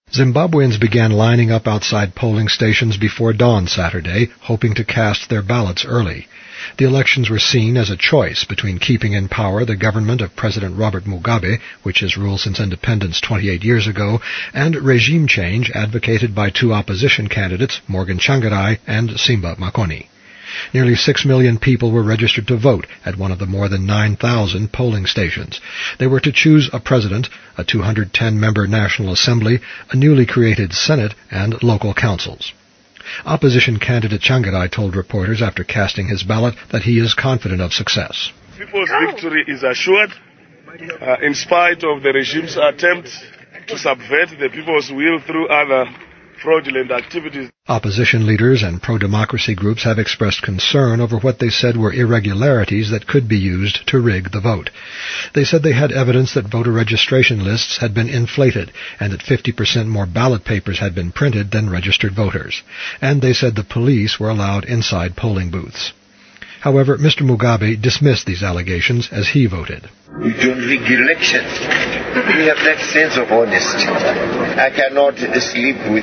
Zimbabweans began lining up outside polling stations before dawn Saturday, hoping to cast their ballots early. The elections were seen as a choice between keeping in power the government of President Robert Mugabe, which has ruled since independence 28 years ago, and regime change advocated by two opposition candidates, Morgan Tsvangirai and Simba Makoni. Nearly 6 million people were registered to vote at one of the more than 9,000 polling stations. They were to choose a president, a 210-member National Assembly, a newly created Senate, and local councils. Opposition candidate Tsvangirai told reporters after casting his ballot that he is confident of success. People's victory is assured, in spite of the regime's attempt to subvert the people's will through other fraudulent activities. Opposition leaders and pro-democracy groups have expressed concern over what they said were irregularities that could be used to rig the vote. They said they had evidence that voter registration lists had been inflated and that 50% more ballot papers had been printed than registered voters. And they said the police were allowed inside polling booths. However, Mr. Mugabe dismissed these allegations as he voted. You don't rig elections. We have that sense of honesty. I cannot sleep with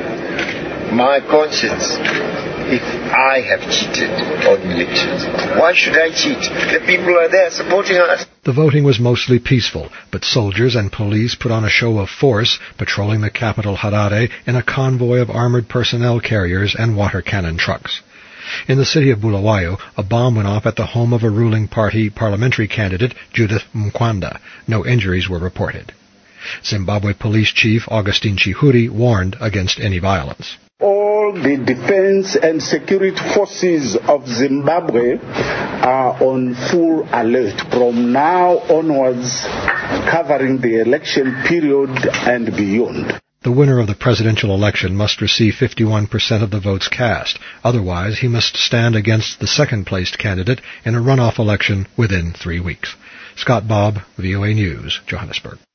my conscience if I have cheated on elections. Why should I cheat? The people are there supporting us. The voting was mostly peaceful, but soldiers and police put on a show of force, patrolling the capital Harare in a convoy of armored personnel carriers and water cannon trucks. In the city of Bulawayo, a bomb went off at the home of a ruling party parliamentary candidate, Judith Mkwanda. No injuries were reported. Zimbabwe Police Chief Augustine Chihuri warned against any violence. All the defense and security forces of Zimbabwe are on full alert from now onwards, covering the election period and beyond. The winner of the presidential election must receive 51% of the votes cast. Otherwise, he must stand against the second-placed candidate in a runoff election within 3 weeks. Scott Bobb, VOA News, Johannesburg.